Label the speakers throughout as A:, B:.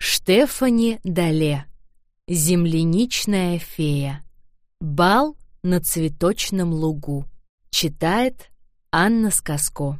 A: Штефани Дале. Земляничная фея. Бал на цветочном лугу. Читает Анна Сказко.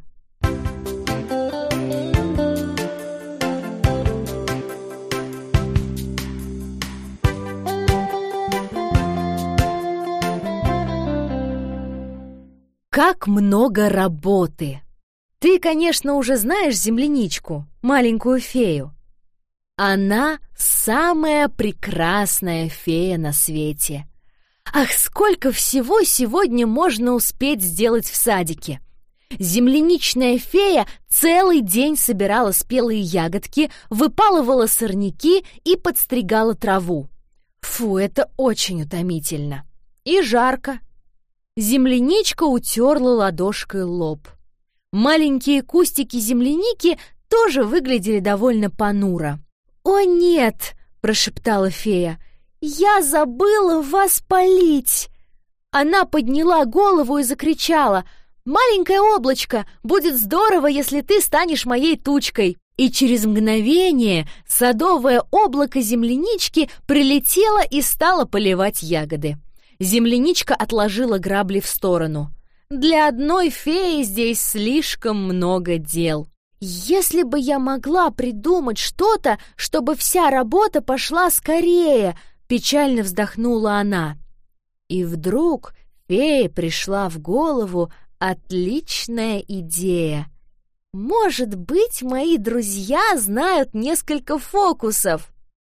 A: Как много работы! Ты, конечно, уже знаешь земляничку, маленькую фею. Она самая прекрасная фея на свете. Ах, сколько всего сегодня можно успеть сделать в садике! Земляничная фея целый день собирала спелые ягодки, выпалывала сорняки и подстригала траву. Фу, это очень утомительно. И жарко. Земляничка утерла ладошкой лоб. Маленькие кустики земляники тоже выглядели довольно понуро. «О нет!» — прошептала фея. «Я забыла вас полить!» Она подняла голову и закричала: «Маленькое облачко, будет здорово, если ты станешь моей тучкой!» И через мгновение садовое облако землянички прилетело и стало поливать ягоды. Земляничка отложила грабли в сторону. Для одной феи здесь слишком много дел. «Если бы я могла придумать что-то, чтобы вся работа пошла скорее!» — печально вздохнула она. И вдруг фее пришла в голову отличная идея. «Может быть, мои друзья знают несколько фокусов!»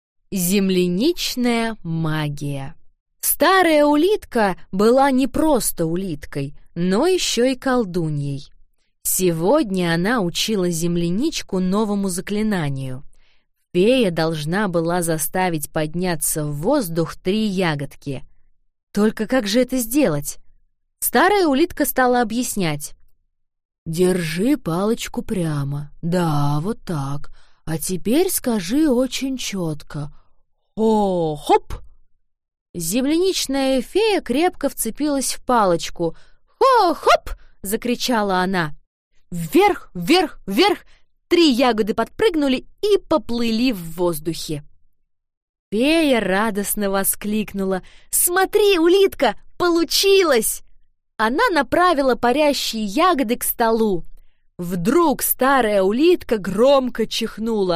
A: Земляничная магия. Старая улитка была не просто улиткой, но еще и колдуньей. Сегодня она учила земляничку новому заклинанию. Фея должна была заставить подняться в воздух 3 ягодки. Только как же это сделать? Старая улитка стала объяснять. «Держи палочку прямо. Да, вот так. А теперь скажи очень четко. Хо-хоп!» Земляничная фея крепко вцепилась в палочку. «Хо-хоп!» — закричала она. Вверх, вверх, вверх! 3 ягоды подпрыгнули и поплыли в воздухе. Фея радостно воскликнула: «Смотри, улитка, получилось!» Она направила парящие ягоды к столу. Вдруг старая улитка громко чихнула: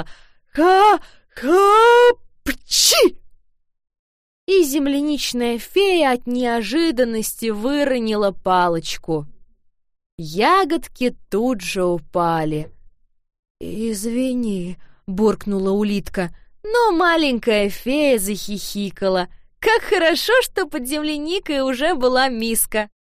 A: «Ха-ха-пчи!» И земляничная фея от неожиданности выронила палочку. Ягодки тут же упали. «Извини», — буркнула улитка, но маленькая фея захихикала. Как хорошо, что под земляникой уже была миска.